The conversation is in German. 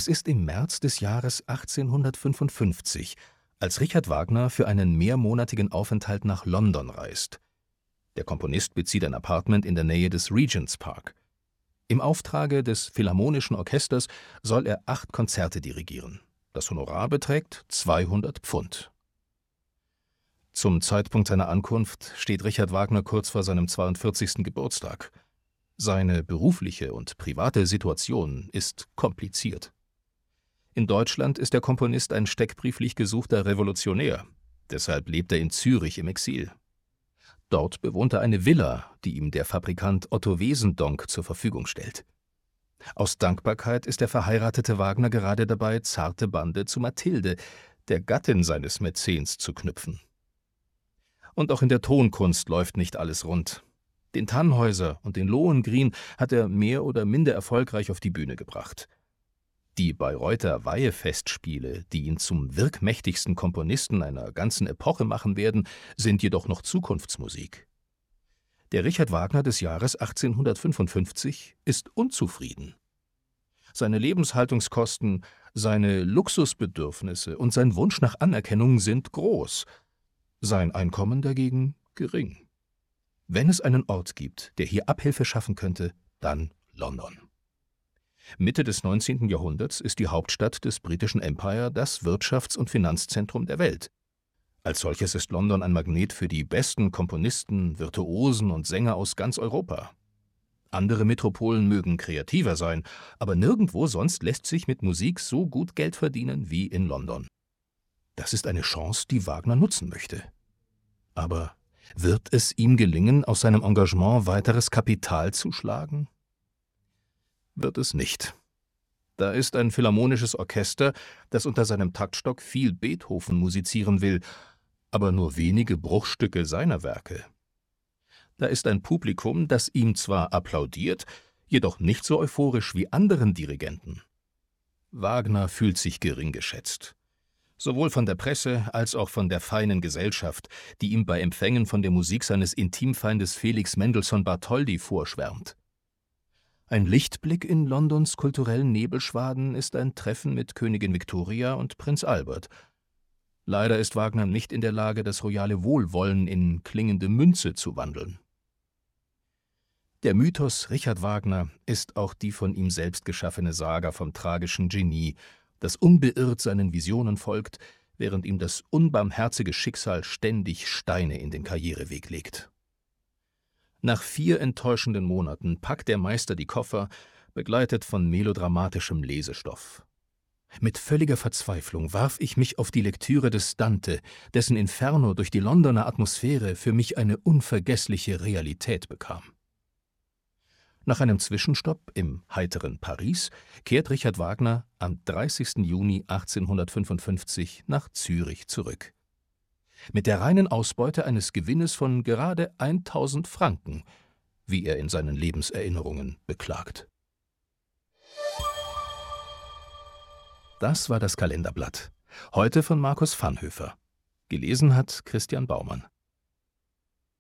Es ist im März des Jahres 1855, als Richard Wagner für einen mehrmonatigen Aufenthalt nach London reist. Der Komponist bezieht ein Appartement in der Nähe des Regent's Park. Im Auftrage des Philharmonischen Orchesters soll er 8 Konzerte dirigieren. Das Honorar beträgt 200 Pfund. Zum Zeitpunkt seiner Ankunft steht Richard Wagner kurz vor seinem 42. Geburtstag. Seine berufliche und private Situation ist kompliziert. In Deutschland ist der Komponist ein steckbrieflich gesuchter Revolutionär. Deshalb lebt er in Zürich im Exil. Dort bewohnt er eine Villa, die ihm der Fabrikant Otto Wesendonck zur Verfügung stellt. Aus Dankbarkeit ist der verheiratete Wagner gerade dabei, zarte Bande zu Mathilde, der Gattin seines Mäzens, zu knüpfen. Und auch in der Tonkunst läuft nicht alles rund. Den Tannhäuser und den Lohengrin hat er mehr oder minder erfolgreich auf die Bühne gebracht. Die Bayreuther Weihefestspiele, die ihn zum wirkmächtigsten Komponisten einer ganzen Epoche machen werden, sind jedoch noch Zukunftsmusik. Der Richard Wagner des Jahres 1855 ist unzufrieden. Seine Lebenshaltungskosten, seine Luxusbedürfnisse und sein Wunsch nach Anerkennung sind groß, sein Einkommen dagegen gering. Wenn es einen Ort gibt, der hier Abhilfe schaffen könnte, dann London. Mitte des 19. Jahrhunderts ist die Hauptstadt des britischen Empire das Wirtschafts- und Finanzzentrum der Welt. Als solches ist London ein Magnet für die besten Komponisten, Virtuosen und Sänger aus ganz Europa. Andere Metropolen mögen kreativer sein, aber nirgendwo sonst lässt sich mit Musik so gut Geld verdienen wie in London. Das ist eine Chance, die Wagner nutzen möchte. Aber wird es ihm gelingen, aus seinem Engagement weiteres Kapital zu schlagen? Wird es nicht. Da ist ein philharmonisches Orchester, das unter seinem Taktstock viel Beethoven musizieren will, aber nur wenige Bruchstücke seiner Werke. Da ist ein Publikum, das ihm zwar applaudiert, jedoch nicht so euphorisch wie anderen Dirigenten. Wagner fühlt sich gering geschätzt. Sowohl von der Presse als auch von der feinen Gesellschaft, die ihm bei Empfängen von der Musik seines Intimfeindes Felix Mendelssohn Bartholdy vorschwärmt. Ein Lichtblick in Londons kulturellen Nebelschwaden ist ein Treffen mit Königin Victoria und Prinz Albert. Leider ist Wagner nicht in der Lage, das royale Wohlwollen in klingende Münze zu wandeln. Der Mythos Richard Wagner ist auch die von ihm selbst geschaffene Saga vom tragischen Genie, das unbeirrt seinen Visionen folgt, während ihm das unbarmherzige Schicksal ständig Steine in den Karriereweg legt. Nach 4 enttäuschenden Monaten packt der Meister die Koffer, begleitet von melodramatischem Lesestoff. Mit völliger Verzweiflung warf ich mich auf die Lektüre des Dante, dessen Inferno durch die Londoner Atmosphäre für mich eine unvergessliche Realität bekam. Nach einem Zwischenstopp im heiteren Paris kehrt Richard Wagner am 30. Juni 1855 nach Zürich zurück. Mit der reinen Ausbeute eines Gewinnes von gerade 1.000 Franken, wie er in seinen Lebenserinnerungen beklagt. Das war das Kalenderblatt. Heute von Markus Vanhoefer. Gelesen hat Christian Baumann.